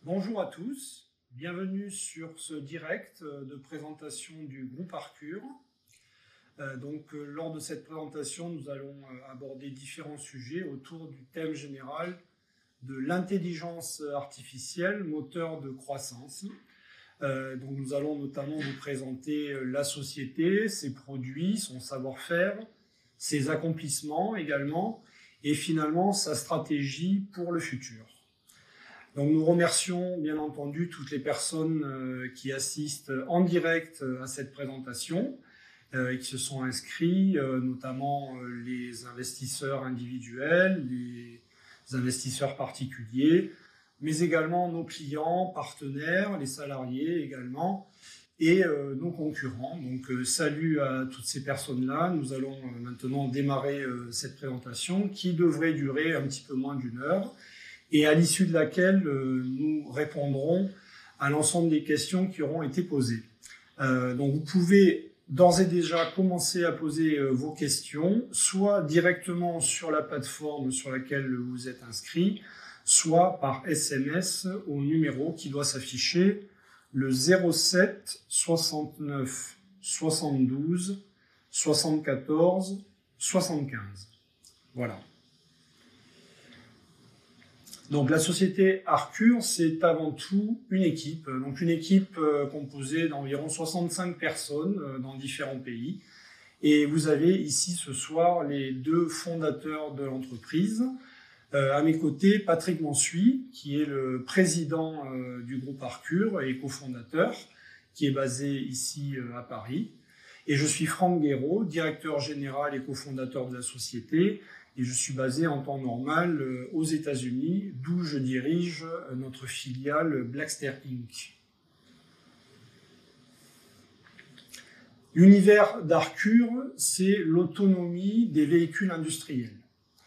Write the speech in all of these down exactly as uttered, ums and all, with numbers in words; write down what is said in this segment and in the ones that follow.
Bonjour à tous, bienvenue sur ce direct de présentation du groupe Arcure. Euh, donc, euh, lors de cette présentation, nous allons euh, aborder différents sujets autour du thème général de l'intelligence artificielle, moteur de croissance. Euh, donc, nous allons notamment vous présenter la société, ses produits, son savoir-faire, ses accomplissements également, et finalement sa stratégie pour le futur. Donc nous remercions bien entendu toutes les personnes euh, qui assistent en direct à cette présentation euh, et qui se sont inscrits, euh, notamment euh, les investisseurs individuels, les investisseurs particuliers, mais également nos clients, partenaires, les salariés également, et euh, nos concurrents. Donc euh, salut à toutes ces personnes-là. Nous allons euh, maintenant démarrer euh, cette présentation qui devrait durer un petit peu moins d'une heure, et à l'issue de laquelle euh, nous répondrons à l'ensemble des questions qui auront été posées. Euh, donc vous pouvez d'ores et déjà commencer à poser euh, vos questions, soit directement sur la plateforme sur laquelle vous êtes inscrit, soit par S M S au numéro qui doit s'afficher, le zéro sept soixante-neuf soixante-douze soixante-quatorze soixante-quinze. Voilà. Donc la société Arcure, c'est avant tout une équipe, donc une équipe euh, composée d'environ soixante-cinq personnes euh, dans différents pays. Et vous avez ici ce soir les deux fondateurs de l'entreprise. Euh, à mes côtés, Patrick Mansuy, qui est le président euh, du groupe Arcure et cofondateur, qui est basé ici euh, à Paris. Et je suis Franck Guéraud, directeur général et cofondateur de la société. Et je suis basé en temps normal euh, aux États-Unis, d'où je dirige euh, notre filiale Blackster Incorporated. L'univers d'Arcure, c'est l'autonomie des véhicules industriels.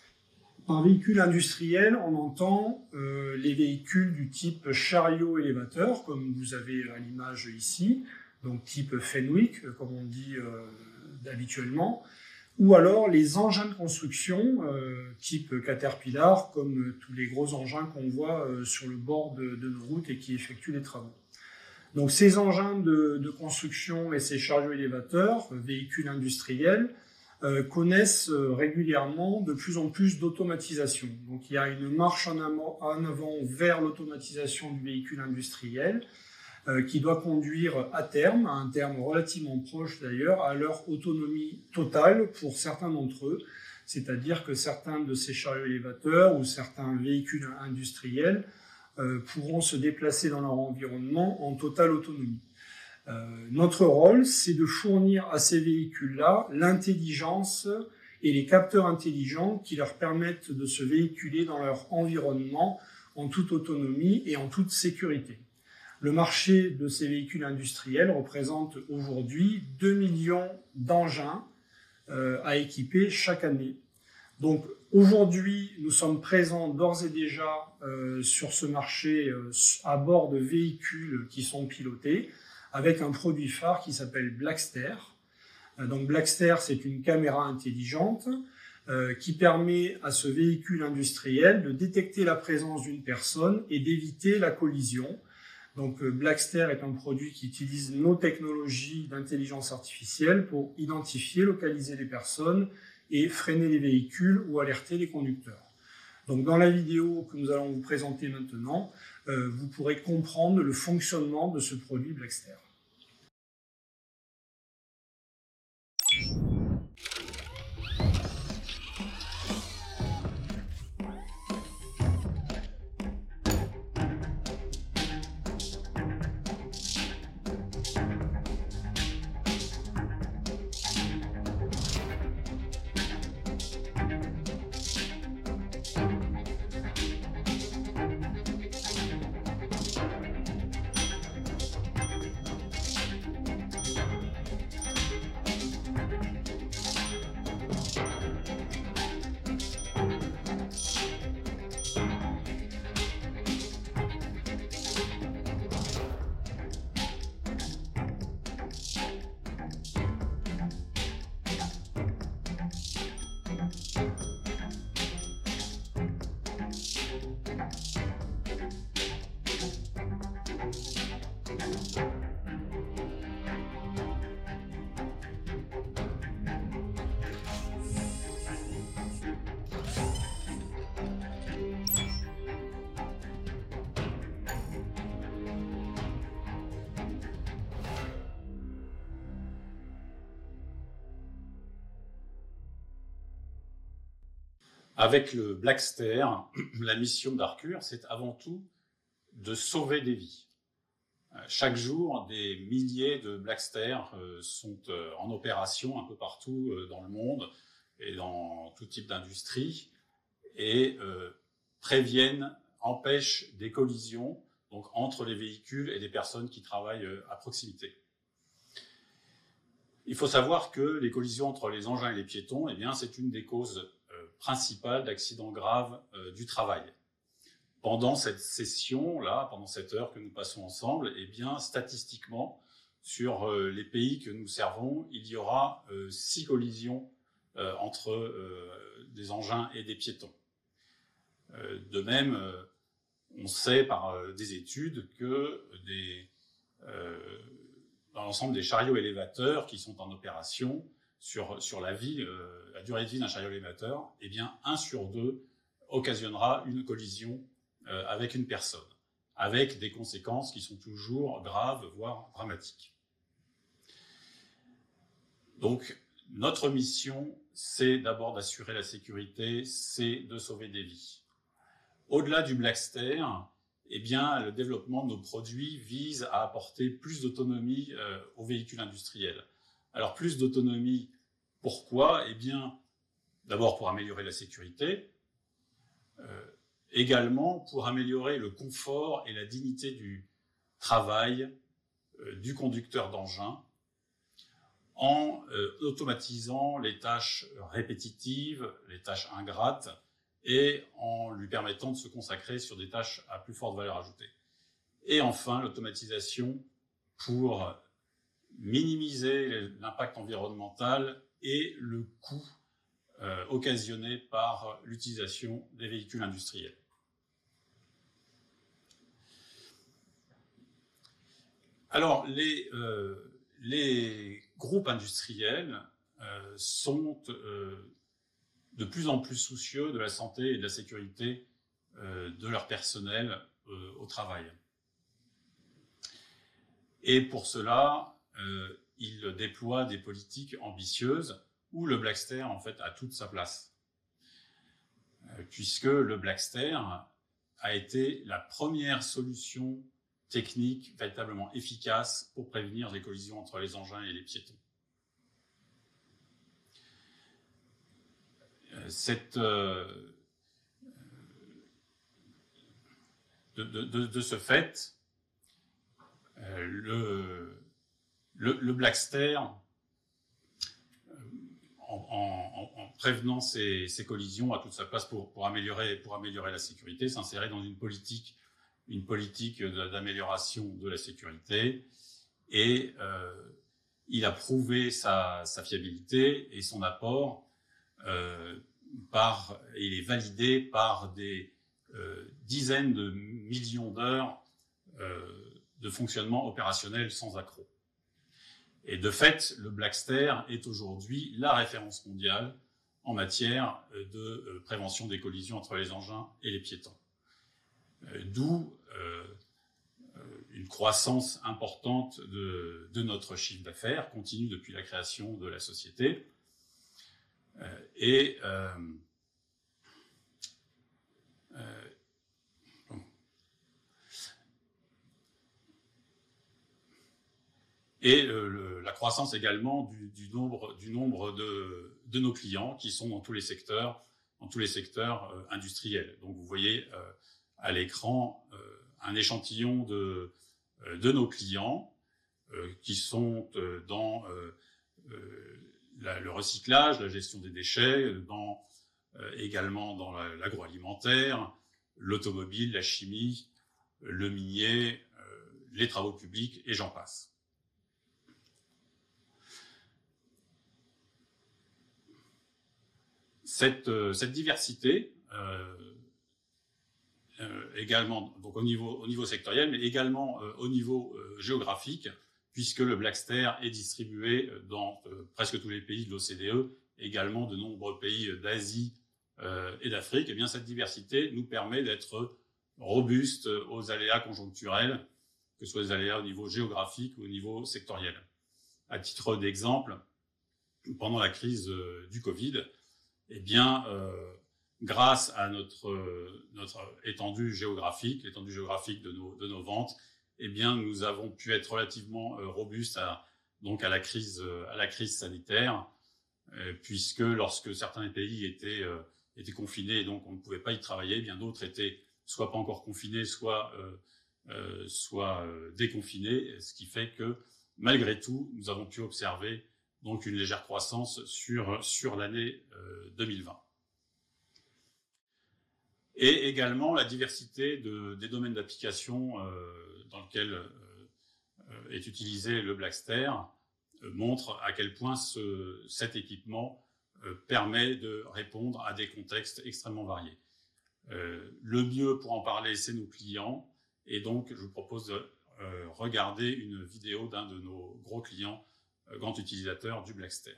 Par véhicule industriel, on entend euh, les véhicules du type chariot-élévateur, comme vous avez à l'image ici, donc type Fenwick, comme on dit euh, habituellement, ou alors les engins de construction, euh, type Caterpillar, comme tous les gros engins qu'on voit euh, sur le bord de, de nos routes et qui effectuent les travaux. Donc ces engins de, de construction et ces chariots élévateurs, euh, véhicules industriels, euh, connaissent euh, régulièrement de plus en plus d'automatisation. Donc il y a une marche en, avant, en avant vers l'automatisation du véhicule industriel, Euh, qui doit conduire à terme, à un terme relativement proche d'ailleurs, à leur autonomie totale pour certains d'entre eux, c'est-à-dire que certains de ces chariots élévateurs ou certains véhicules industriels euh, pourront se déplacer dans leur environnement en totale autonomie. Euh, notre rôle, c'est de fournir à ces véhicules-là l'intelligence et les capteurs intelligents qui leur permettent de se véhiculer dans leur environnement en toute autonomie et en toute sécurité. Le marché de ces véhicules industriels représente aujourd'hui deux millions d'engins euh, à équiper chaque année. Donc aujourd'hui, nous sommes présents d'ores et déjà euh, sur ce marché euh, à bord de véhicules qui sont pilotés avec un produit phare qui s'appelle Blackster. Euh, donc Blackster, c'est une caméra intelligente euh, qui permet à ce véhicule industriel de détecter la présence d'une personne et d'éviter la collision. Donc Blackster est un produit qui utilise nos technologies d'intelligence artificielle pour identifier, localiser les personnes et freiner les véhicules ou alerter les conducteurs. Donc dans la vidéo que nous allons vous présenter maintenant, euh, vous pourrez comprendre le fonctionnement de ce produit Blackster. Avec le Blackster, la mission d'Arcure, c'est avant tout de sauver des vies. Chaque jour, des milliers de Blackster sont en opération un peu partout dans le monde et dans tout type d'industrie et euh, préviennent, empêchent des collisions donc entre les véhicules et des personnes qui travaillent à proximité. Il faut savoir que les collisions entre les engins et les piétons, eh bien, c'est une des causes euh, principales d'accidents graves euh, du travail. Pendant cette session-là, pendant cette heure que nous passons ensemble, eh bien, statistiquement, sur euh, les pays que nous servons, il y aura euh, six collisions euh, entre euh, des engins et des piétons. Euh, de même, euh, on sait par euh, des études que des, euh, dans l'ensemble des chariots élévateurs qui sont en opération sur, sur la vie, euh, la durée de vie d'un chariot élévateur, eh bien, un sur deux occasionnera une collision euh, avec une personne, avec des conséquences qui sont toujours graves, voire dramatiques. Donc, notre mission, c'est d'abord d'assurer la sécurité, c'est de sauver des vies. Au-delà du Blackster, eh bien, le développement de nos produits vise à apporter plus d'autonomie euh, aux véhicules industriels. Alors, plus d'autonomie, pourquoi? Eh bien, d'abord pour améliorer la sécurité, euh, également pour améliorer le confort et la dignité du travail euh, du conducteur d'engin, en euh, automatisant les tâches répétitives, les tâches ingrates, et en lui permettant de se consacrer sur des tâches à plus forte valeur ajoutée. Et enfin, l'automatisation pour minimiser l'impact environnemental et le coût euh, occasionné par l'utilisation des véhicules industriels. Alors, les, euh, les groupes industriels euh, sont euh, de plus en plus soucieux de la santé et de la sécurité euh, de leur personnel euh, au travail. Et pour cela, euh, ils déploient des politiques ambitieuses où le Blackster, en fait, a toute sa place. Euh, puisque le Blackster a été la première solution technique véritablement efficace pour prévenir des collisions entre les engins et les piétons. Cette, euh, de, de, de ce fait, euh, le, le, le Blackster, euh, en, en, en prévenant ces, ces collisions, a toute sa place pour, pour, améliorer, pour améliorer la sécurité, s'insérer dans une politique, une politique d'amélioration de la sécurité, et euh, il a prouvé sa, sa fiabilité et son apport. Euh, par, il est validé par des euh, dizaines de millions d'heures euh, de fonctionnement opérationnel sans accroc. Et de fait, le Blackster est aujourd'hui la référence mondiale en matière de euh, prévention des collisions entre les engins et les piétons. Euh, D'où euh, une croissance importante de, de notre chiffre d'affaires, continue depuis la création de la société. Euh, et euh, euh, bon. et euh, le, la croissance également du, du nombre, du nombre de, de nos clients qui sont dans tous les secteurs, dans tous les secteurs euh, industriels. Donc vous voyez euh, à l'écran euh, un échantillon de, euh, de nos clients euh, qui sont euh, dans euh, euh, La, le recyclage, la gestion des déchets, dans, euh, également dans l'agroalimentaire, l'automobile, la chimie, le minier, euh, les travaux publics, et j'en passe. Cette, euh, cette diversité, euh, euh, également donc au niveau, au niveau sectoriel, mais également euh, au niveau euh, géographique, puisque le Blackster est distribué dans euh, presque tous les pays de l'O C D E, également de nombreux pays d'Asie euh, et d'Afrique, et bien cette diversité nous permet d'être robuste aux aléas conjoncturels, que ce soit des aléas au niveau géographique ou au niveau sectoriel. À titre d'exemple, pendant la crise euh, du Covid, eh bien, euh, grâce à notre, notre étendue géographique, l'étendue géographique de nos, de nos ventes, eh bien, nous avons pu être relativement robustes à, donc à la crise, à la crise sanitaire, euh, puisque lorsque certains pays étaient, euh, étaient confinés et donc on ne pouvait pas y travailler, eh bien d'autres étaient soit pas encore confinés, soit, euh, euh, soit euh, déconfinés, ce qui fait que malgré tout, nous avons pu observer donc une légère croissance sur, sur l'année euh, deux mille vingt. Et également la diversité de, des domaines d'application euh, dans lesquels euh, est utilisé le Blackster euh, montre à quel point ce, cet équipement euh, permet de répondre à des contextes extrêmement variés. Euh, le mieux pour en parler, c'est nos clients, et donc je vous propose de euh, regarder une vidéo d'un de nos gros clients, euh, grand utilisateur du Blackster.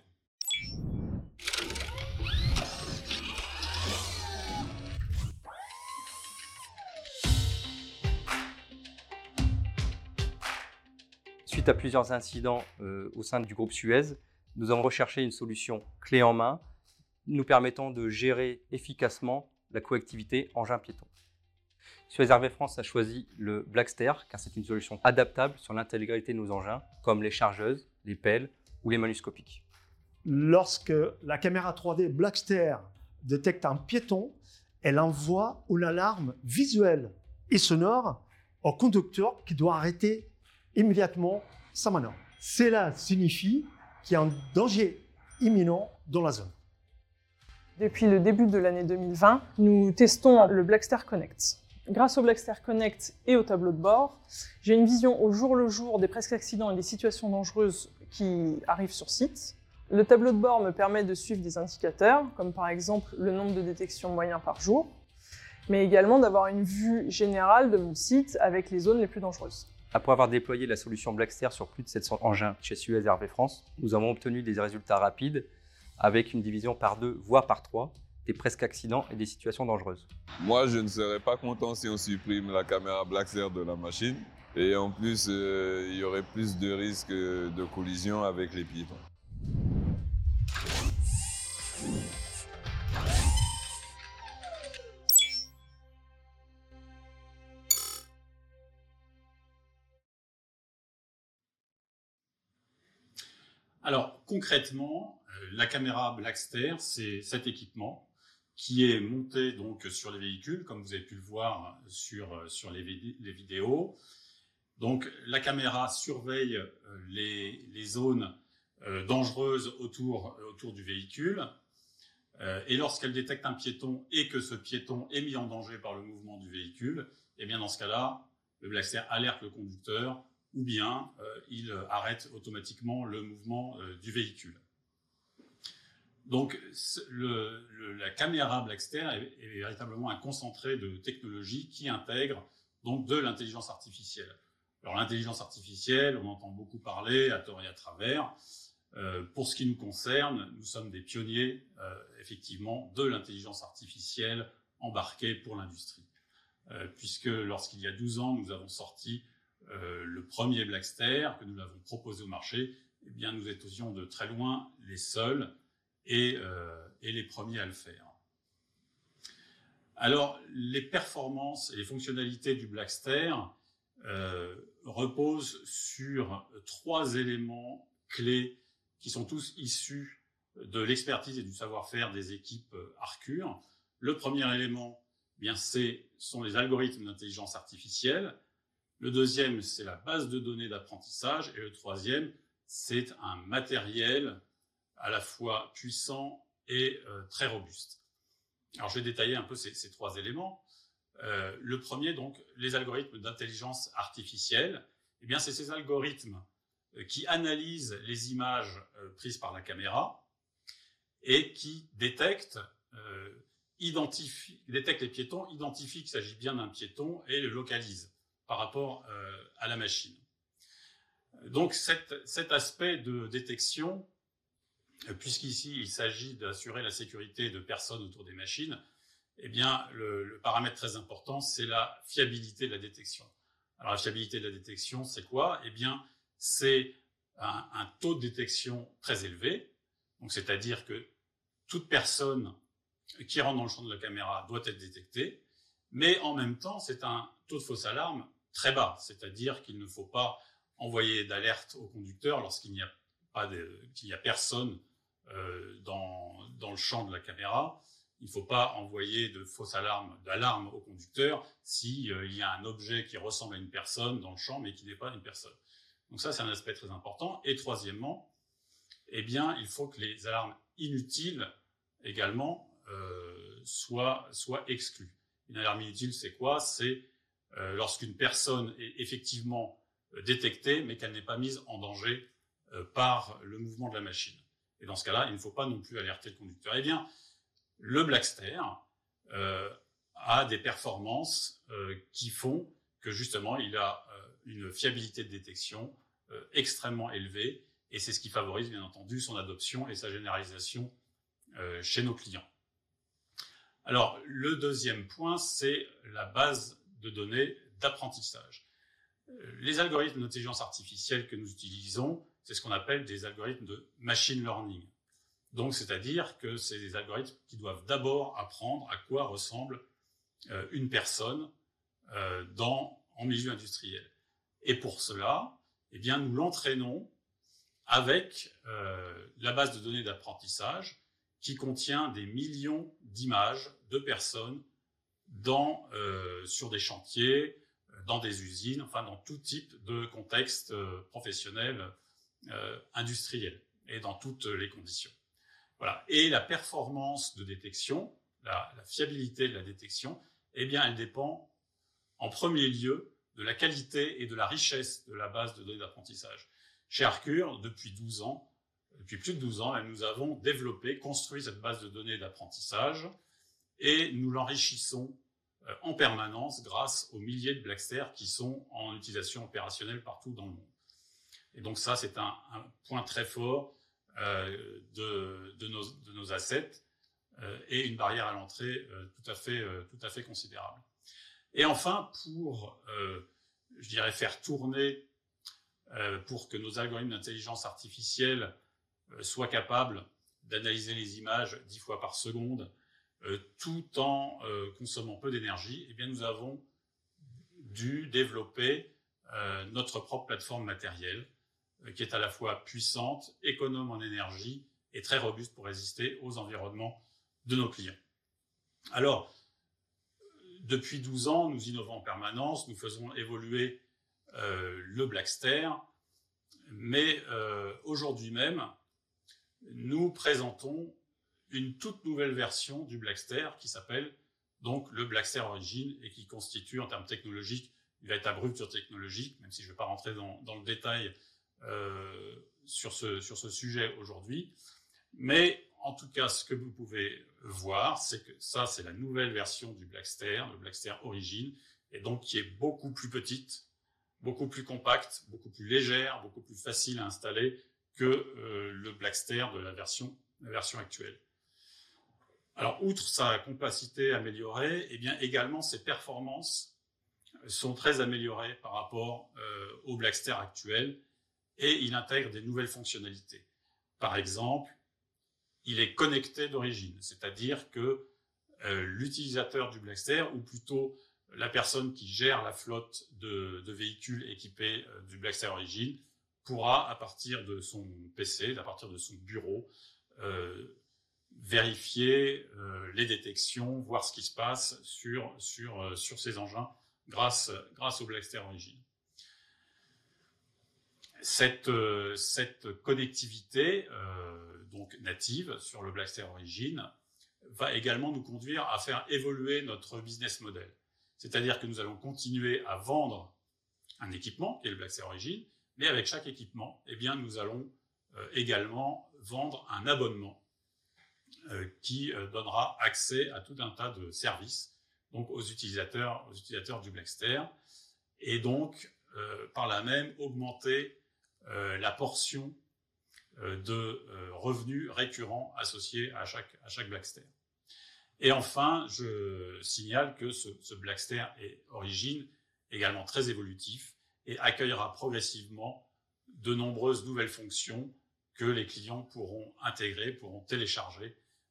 Suite à plusieurs incidents euh, au sein du groupe Suez, nous avons recherché une solution clé en main nous permettant de gérer efficacement la coactivité engin-piéton. Suez Hervé France a choisi le Blackster car c'est une solution adaptable sur l'intégralité de nos engins comme les chargeuses, les pelles ou les manuscopiques. Lorsque la caméra trois D Blackster détecte un piéton, elle envoie une alarme visuelle et sonore au conducteur qui doit arrêter immédiatement sa manœuvre. Cela signifie qu'il y a un danger imminent dans la zone. Depuis le début de l'année deux mille vingt, nous testons le Blackster Connect. Grâce au Blackster Connect et au tableau de bord, j'ai une vision au jour le jour des presque accidents et des situations dangereuses qui arrivent sur site. Le tableau de bord me permet de suivre des indicateurs, comme par exemple le nombre de détections moyen par jour, mais également d'avoir une vue générale de mon site avec les zones les plus dangereuses. Après avoir déployé la solution Blackster sur plus de sept cents engins chez Suez Hervé France, nous avons obtenu des résultats rapides avec une division par deux, voire par trois, des presque accidents et des situations dangereuses. Moi, je ne serais pas content si on supprime la caméra Blackster de la machine. Et en plus, euh, il y aurait plus de risques de collision avec les piétons. Alors, concrètement, euh, la caméra Blackster, c'est cet équipement qui est monté donc sur les véhicules, comme vous avez pu le voir sur, sur les, vid les vidéos. Donc, la caméra surveille euh, les, les zones euh, dangereuses autour, autour du véhicule. Euh, et lorsqu'elle détecte un piéton et que ce piéton est mis en danger par le mouvement du véhicule, eh bien dans ce cas-là, le Blackster alerte le conducteur ou bien euh, il arrête automatiquement le mouvement euh, du véhicule. Donc le, le, la caméra Blackster est, est véritablement un concentré de technologie qui intègre donc de l'intelligence artificielle. Alors l'intelligence artificielle, on entend beaucoup parler à tort et à travers. Euh, pour ce qui nous concerne, nous sommes des pionniers euh, effectivement de l'intelligence artificielle embarquée pour l'industrie. Euh, puisque lorsqu'il y a douze ans, nous avons sorti Euh, le premier Blackster, que nous l'avons proposé au marché, eh bien, nous étions de très loin les seuls et, euh, et les premiers à le faire. Alors, les performances et les fonctionnalités du Blackster euh, reposent sur trois éléments clés qui sont tous issus de l'expertise et du savoir-faire des équipes Arcure. Le premier élément, eh bien, c'est, sont les algorithmes d'intelligence artificielle. Le deuxième, c'est la base de données d'apprentissage. Et le troisième, c'est un matériel à la fois puissant et euh, très robuste. Alors, je vais détailler un peu ces, ces trois éléments. Euh, le premier, donc, les algorithmes d'intelligence artificielle. Eh bien, c'est ces algorithmes euh, qui analysent les images euh, prises par la caméra et qui détectent, euh, identifient, détectent les piétons, identifient qu'il s'agit bien d'un piéton et le localisent par rapport euh, à la machine. Donc cette, cet aspect de détection, euh, puisqu'ici il s'agit d'assurer la sécurité de personnes autour des machines, eh bien le, le paramètre très important, c'est la fiabilité de la détection. Alors la fiabilité de la détection, c'est quoi? Eh bien c'est un, un taux de détection très élevé, donc c'est-à-dire que toute personne qui rentre dans le champ de la caméra doit être détecté, mais en même temps, c'est un taux de fausse alarme très bas, c'est-à-dire qu'il ne faut pas envoyer d'alerte au conducteur lorsqu'il n'y a pas de, qu'il n'y a personne euh, dans, dans le champ de la caméra. Il ne faut pas envoyer de fausse alarme, d'alarme au conducteur s'il euh, y a un objet qui ressemble à une personne dans le champ, mais qui n'est pas une personne. Donc ça, c'est un aspect très important. Et troisièmement, eh bien, il faut que les alarmes inutiles également euh, soient, soient exclues. Une alarme inutile, c'est quoi? C'est euh, lorsqu'une personne est effectivement euh, détectée, mais qu'elle n'est pas mise en danger euh, par le mouvement de la machine. Et dans ce cas-là, il ne faut pas non plus alerter le conducteur. Eh bien, le Blackster euh, a des performances euh, qui font que justement, il a euh, une fiabilité de détection euh, extrêmement élevée, et c'est ce qui favorise bien entendu son adoption et sa généralisation euh, chez nos clients. Alors, le deuxième point, c'est la base de données d'apprentissage. Les algorithmes d'intelligence artificielle que nous utilisons, c'est ce qu'on appelle des algorithmes de machine learning. Donc, c'est-à-dire que c'est des algorithmes qui doivent d'abord apprendre à quoi ressemble euh, une personne euh, dans, en milieu industriel. Et pour cela, eh bien, nous l'entraînons avec euh, la base de données d'apprentissage qui contient des millions d'images de personnes dans, euh, sur des chantiers, dans des usines, enfin dans tout type de contexte euh, professionnel, euh, industriel, et dans toutes les conditions. Voilà. Et la performance de détection, la, la fiabilité de la détection, eh bien, elle dépend en premier lieu de la qualité et de la richesse de la base de données d'apprentissage. Chez Arcure, depuis douze ans, depuis plus de douze ans, nous avons développé, construit cette base de données d'apprentissage et nous l'enrichissons en permanence grâce aux milliers de Blackster qui sont en utilisation opérationnelle partout dans le monde. Et donc ça, c'est un, un point très fort euh, de, de, nos, de nos assets euh, et une barrière à l'entrée euh, tout à fait, euh, tout à fait considérable. Et enfin, pour, euh, je dirais, faire tourner, euh, pour que nos algorithmes d'intelligence artificielle euh, soient capables d'analyser les images dix fois par seconde, euh, tout en euh, consommant peu d'énergie, eh bien, nous avons dû développer euh, notre propre plateforme matérielle, euh, qui est à la fois puissante, économe en énergie et très robuste pour résister aux environnements de nos clients. Alors, depuis douze ans, nous innovons en permanence, nous faisons évoluer euh, le Blackster, mais euh, aujourd'hui même, nous présentons une toute nouvelle version du Blackster qui s'appelle donc le Blackster Origin et qui constitue en termes technologiques une véritable rupture technologique, même si je ne vais pas rentrer dans, dans le détail euh, sur, ce, sur ce sujet aujourd'hui. Mais en tout cas, ce que vous pouvez voir, c'est que ça, c'est la nouvelle version du Blackster, le Blackster Origin, et donc qui est beaucoup plus petite, beaucoup plus compacte, beaucoup plus légère, beaucoup plus facile à installer que euh, le Blackster de la version, la version actuelle. Alors, outre sa compacité améliorée, eh bien également ses performances sont très améliorées par rapport euh, au Blackster actuel, et il intègre des nouvelles fonctionnalités. Par exemple, il est connecté d'origine, c'est-à-dire que euh, l'utilisateur du Blackster, ou plutôt la personne qui gère la flotte de, de véhicules équipés euh, du Blackster Origin, pourra, à partir de son P C, à partir de son bureau, euh, vérifier euh, les détections, voir ce qui se passe sur, sur, euh, sur ces engins grâce, grâce au Blackster Origin. Cette, euh, cette connectivité euh, donc native sur le Blackster Origin va également nous conduire à faire évoluer notre business model. C'est-à-dire que nous allons continuer à vendre un équipement, qui est le Blackster Origin, mais avec chaque équipement, eh bien, nous allons euh, également vendre un abonnement euh, qui euh, donnera accès à tout un tas de services donc aux utilisateurs, aux utilisateurs du Blackster, et donc euh, par là même augmenter Euh, la portion euh, de euh, revenus récurrents associés à chaque, à chaque Blackster. Et enfin, je signale que ce, ce Blackster est Origin également très évolutif et accueillera progressivement de nombreuses nouvelles fonctions que les clients pourront intégrer, pourront télécharger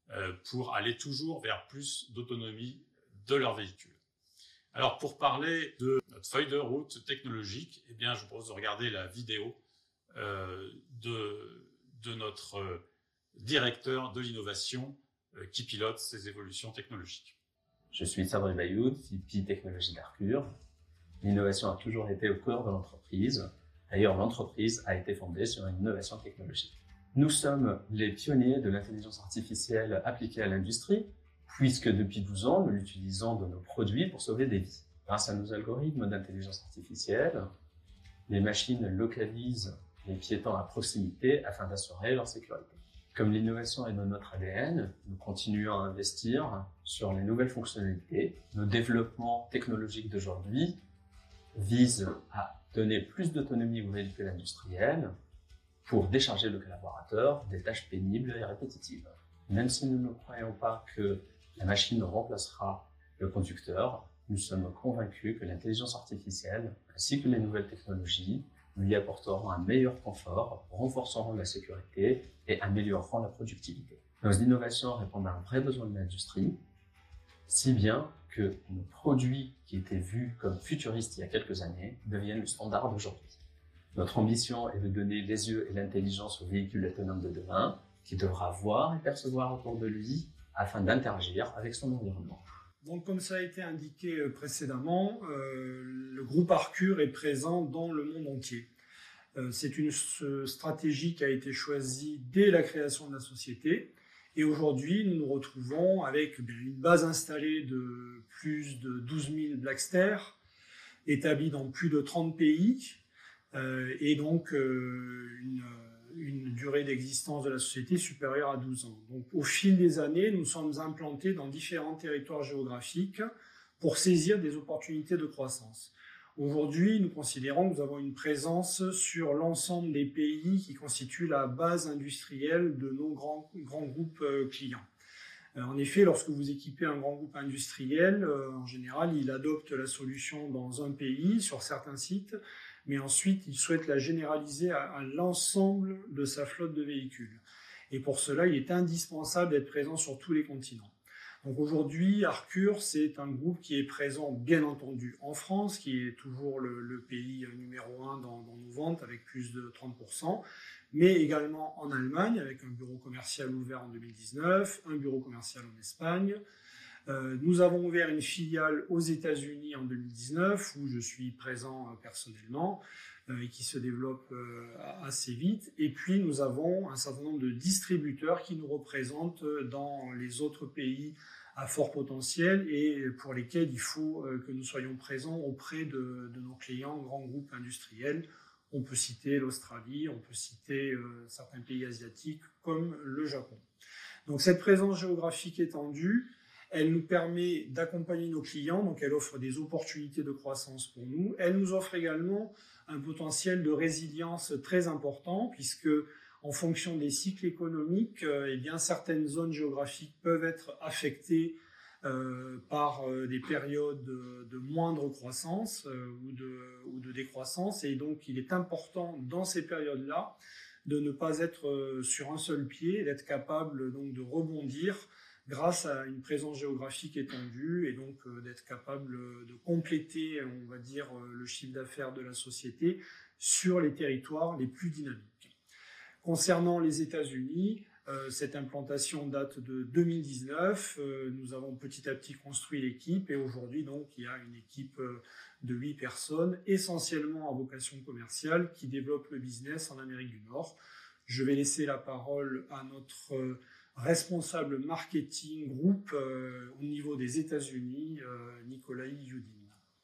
euh, pour aller toujours vers plus d'autonomie de leur véhicule. Alors, pour parler de notre feuille de route technologique, eh bien, je vous propose de regarder la vidéo euh, de, de notre euh, directeur de l'innovation euh, qui pilote ces évolutions technologiques. Je suis Sabri Bayoud, V P Technologie d'Arcure. L'innovation a toujours été au cœur de l'entreprise. D'ailleurs, l'entreprise a été fondée sur une innovation technologique. Nous sommes les pionniers de l'intelligence artificielle appliquée à l'industrie, puisque depuis douze ans, nous l'utilisons dans nos produits pour sauver des vies. Grâce à nos algorithmes d'intelligence artificielle, les machines localisent les piétons à proximité afin d'assurer leur sécurité. Comme l'innovation est dans notre A D N, nous continuons à investir sur les nouvelles fonctionnalités. Nos développements technologiques d'aujourd'hui visent à donner plus d'autonomie aux véhicules industriels pour décharger le collaborateur des tâches pénibles et répétitives. Même si nous ne croyons pas que la machine remplacera le conducteur, nous sommes convaincus que l'intelligence artificielle ainsi que les nouvelles technologies lui apporteront un meilleur confort, renforceront la sécurité et amélioreront la productivité. Nos innovations répondent à un vrai besoin de l'industrie, si bien que nos produits qui étaient vus comme futuristes il y a quelques années deviennent le standard d'aujourd'hui. Notre ambition est de donner les yeux et l'intelligence au véhicule autonome de demain, qui devra voir et percevoir autour de lui afin d'interagir avec son environnement. Donc, comme ça a été indiqué précédemment, euh, le groupe Arcure est présent dans le monde entier. Euh, c'est une stratégie qui a été choisie dès la création de la société. Et aujourd'hui, nous nous retrouvons avec bien, une base installée de plus de douze mille Blackster, établie dans plus de trente pays, euh, et donc euh, une, une durée d'existence de la société supérieure à douze ans. Donc, au fil des années, nous sommes implantés dans différents territoires géographiques pour saisir des opportunités de croissance. Aujourd'hui, nous considérons que nous avons une présence sur l'ensemble des pays qui constituent la base industrielle de nos grands, grands groupes clients. En effet, lorsque vous équipez un grand groupe industriel, en général, il adopte la solution dans un pays, sur certains sites, mais ensuite, il souhaite la généraliser à, à l'ensemble de sa flotte de véhicules. Et pour cela, il est indispensable d'être présent sur tous les continents. Donc aujourd'hui, Arcure, c'est un groupe qui est présent, bien entendu, en France, qui est toujours le, le pays numéro un dans, dans nos ventes, avec plus de trente pour cent, mais également en Allemagne, avec un bureau commercial ouvert en deux mille dix-neuf, un bureau commercial en Espagne. Euh, nous avons ouvert une filiale aux États-Unis en deux mille dix-neuf, où je suis présent euh, personnellement, euh, et qui se développe euh, assez vite. Et puis, nous avons un certain nombre de distributeurs qui nous représentent dans les autres pays à fort potentiel et pour lesquels il faut euh, que nous soyons présents auprès de, de nos clients, grands groupes industriels. On peut citer l'Australie, on peut citer euh, certains pays asiatiques comme le Japon. Donc, cette présence géographique étendue, elle nous permet d'accompagner nos clients, donc elle offre des opportunités de croissance pour nous. Elle nous offre également un potentiel de résilience très important, puisque en fonction des cycles économiques, eh bien, certaines zones géographiques peuvent être affectées euh, par euh, des périodes de, de moindre croissance euh, ou, de, ou de décroissance. Et donc, il est important dans ces périodes-là de ne pas être euh, sur un seul pied, d'être capable donc, de rebondir grâce à une présence géographique étendue et donc euh, d'être capable de compléter, on va dire, euh, le chiffre d'affaires de la société sur les territoires les plus dynamiques. Concernant les États-Unis, euh, cette implantation date de deux mille dix-neuf. Euh, nous avons petit à petit construit l'équipe et aujourd'hui, donc, il y a une équipe euh, de huit personnes, essentiellement à vocation commerciale, qui développe le business en Amérique du Nord. Je vais laisser la parole à notre euh, responsable marketing groupe euh, au niveau des États-Unis, euh, Nikolai Yudin.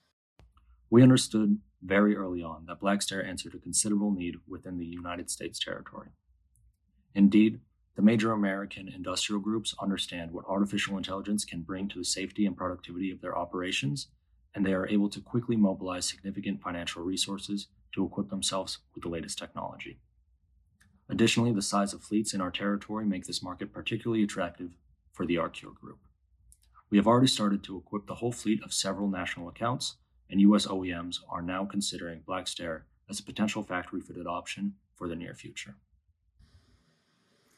We understood very early on that Blackster answered a considerable need within the United States territory. Indeed, the major American industrial groups understand what artificial intelligence can bring to the safety and productivity of their operations, and they are able to quickly mobilize significant financial resources to equip themselves with the latest technology. Additionally, the size of fleets in our territory make this market particularly attractive for the Arcure Group. We have already started to equip the whole fleet of several national accounts, and U S O E Ms are now considering Blackster as a potential factory-fitted option for the near future.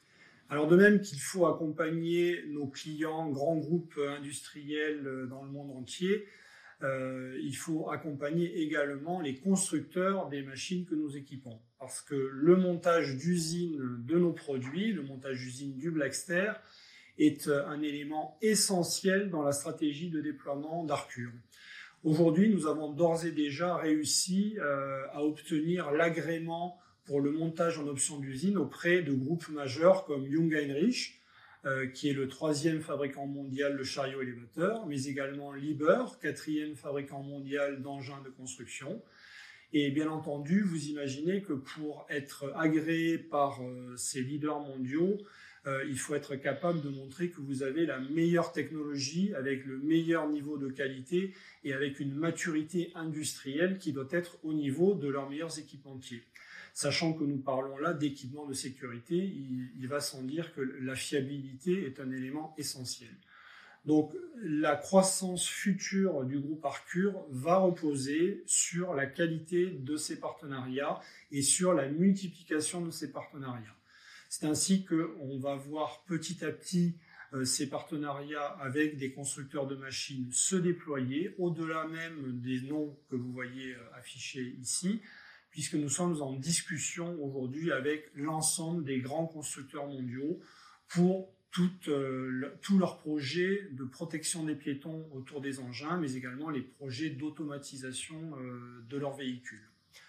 Alors de même qu'il faut accompagner nos clients, grands groupes industriels dans le monde entier, euh, il faut accompagner également les constructeurs des machines que nous équipons. Parce que le montage d'usines de nos produits, le montage d'usines du Blackster, est un élément essentiel dans la stratégie de déploiement d'Arcure. Aujourd'hui, nous avons d'ores et déjà réussi euh, à obtenir l'agrément pour le montage en option d'usine auprès de groupes majeurs comme Jung Heinrich, euh, qui est le troisième fabricant mondial de chariots élévateurs, mais également Liebherr, quatrième fabricant mondial d'engins de construction. Et bien entendu, vous imaginez que pour être agréé par euh, ces leaders mondiaux, euh, il faut être capable de montrer que vous avez la meilleure technologie avec le meilleur niveau de qualité et avec une maturité industrielle qui doit être au niveau de leurs meilleurs équipementiers. Sachant que nous parlons là d'équipements de sécurité, il, il va sans dire que la fiabilité est un élément essentiel. Donc la croissance future du groupe Arcure va reposer sur la qualité de ces partenariats et sur la multiplication de ces partenariats. C'est ainsi qu'on va voir petit à petit euh, ces partenariats avec des constructeurs de machines se déployer, au-delà même des noms que vous voyez euh, affichés ici, puisque nous sommes en discussion aujourd'hui avec l'ensemble des grands constructeurs mondiaux pour tout, euh, le, tous leurs projets de protection des piétons autour des engins, mais également les projets d'automatisation euh, de leurs véhicules.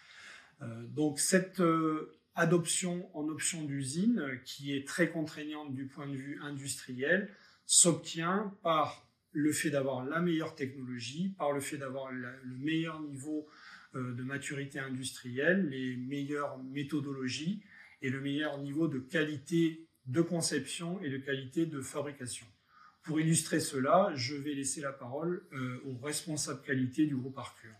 Euh, donc cette euh, adoption en option d'usine, qui est très contraignante du point de vue industriel, s'obtient par le fait d'avoir la meilleure technologie, par le fait d'avoir la, le meilleur niveau euh, de maturité industrielle, les meilleures méthodologies et le meilleur niveau de qualité de conception et de qualité de fabrication. Pour illustrer cela, je vais laisser la parole euh, au responsable qualité du groupe Arcure.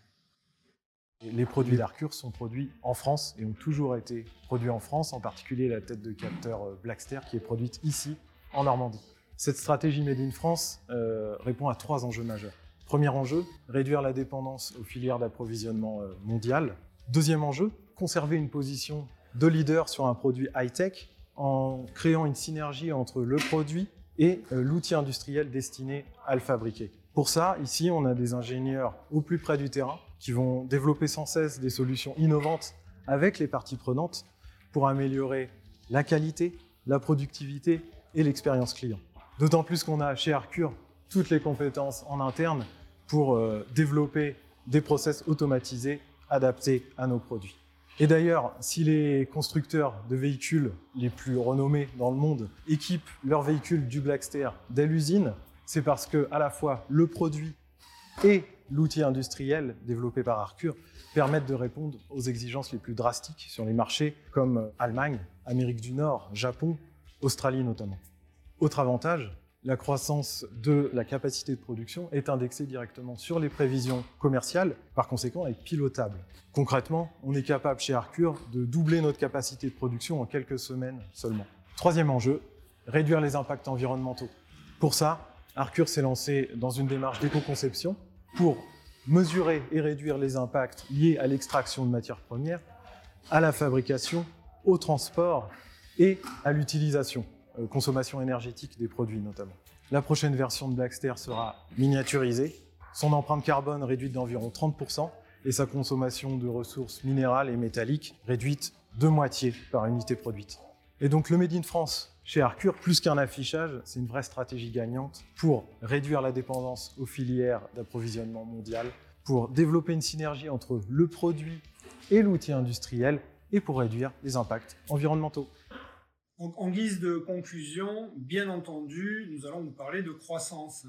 Les produits d'Arcure sont produits en France et ont toujours été produits en France, en particulier la tête de capteur Blackster qui est produite ici, en Normandie. Cette stratégie Made in France euh, répond à trois enjeux majeurs. Premier enjeu, réduire la dépendance aux filières d'approvisionnement euh, mondiales. Deuxième enjeu, conserver une position de leader sur un produit high-tech en créant une synergie entre le produit et euh, l'outil industriel destiné à le fabriquer. Pour ça, ici, on a des ingénieurs au plus près du terrain qui vont développer sans cesse des solutions innovantes avec les parties prenantes pour améliorer la qualité, la productivité et l'expérience client. D'autant plus qu'on a chez Arcure toutes les compétences en interne pour euh, développer des process automatisés adaptés à nos produits. Et d'ailleurs, si les constructeurs de véhicules les plus renommés dans le monde équipent leurs véhicules du Blackster dès l'usine, c'est parce que à la fois le produit et l'outil industriel développé par Arcure permettent de répondre aux exigences les plus drastiques sur les marchés comme Allemagne, Amérique du Nord, Japon, Australie notamment. Autre avantage, la croissance de la capacité de production est indexée directement sur les prévisions commerciales, par conséquent elle est pilotable. Concrètement, on est capable chez Arcure de doubler notre capacité de production en quelques semaines seulement. Troisième enjeu, réduire les impacts environnementaux. Pour ça, Arcure s'est lancé dans une démarche d'éco-conception pour mesurer et réduire les impacts liés à l'extraction de matières premières, à la fabrication, au transport et à l'utilisation, euh, consommation énergétique des produits notamment. La prochaine version de Blackster sera miniaturisée, son empreinte carbone réduite d'environ trente pour cent et sa consommation de ressources minérales et métalliques réduite de moitié par unité produite. Et donc le Made in France chez Arcure, plus qu'un affichage, c'est une vraie stratégie gagnante pour réduire la dépendance aux filières d'approvisionnement mondial, pour développer une synergie entre le produit et l'outil industriel et pour réduire les impacts environnementaux. Donc, en guise de conclusion, bien entendu, nous allons vous parler de croissance.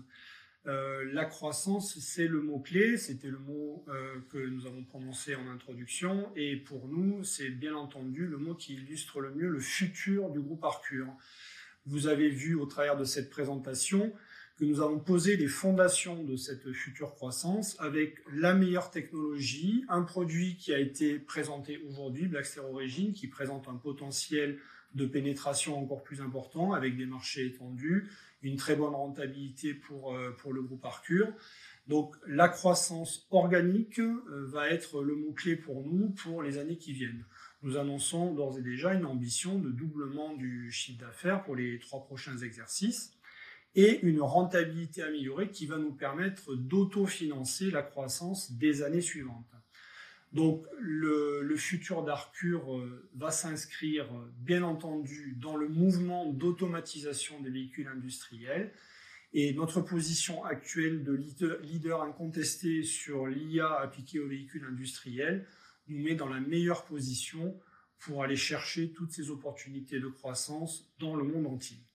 Euh, la croissance, c'est le mot-clé, c'était le mot euh, que nous avons prononcé en introduction, et pour nous, c'est bien entendu le mot qui illustre le mieux le futur du groupe Arcure. Vous avez vu au travers de cette présentation que nous avons posé les fondations de cette future croissance avec la meilleure technologie, un produit qui a été présenté aujourd'hui, Blackster Origin, qui présente un potentiel de pénétration encore plus important avec des marchés étendus, une très bonne rentabilité pour, euh, pour le groupe Arcure. Donc la croissance organique euh, va être le mot-clé pour nous pour les années qui viennent. Nous annonçons d'ores et déjà une ambition de doublement du chiffre d'affaires pour les trois prochains exercices et une rentabilité améliorée qui va nous permettre d'autofinancer la croissance des années suivantes. Donc le, le futur d'Arcure euh, va s'inscrire bien entendu dans le mouvement d'automatisation des véhicules industriels et notre position actuelle de leader, leader incontesté sur l'I A appliquée aux véhicules industriels nous met dans la meilleure position pour aller chercher toutes ces opportunités de croissance dans le monde entier.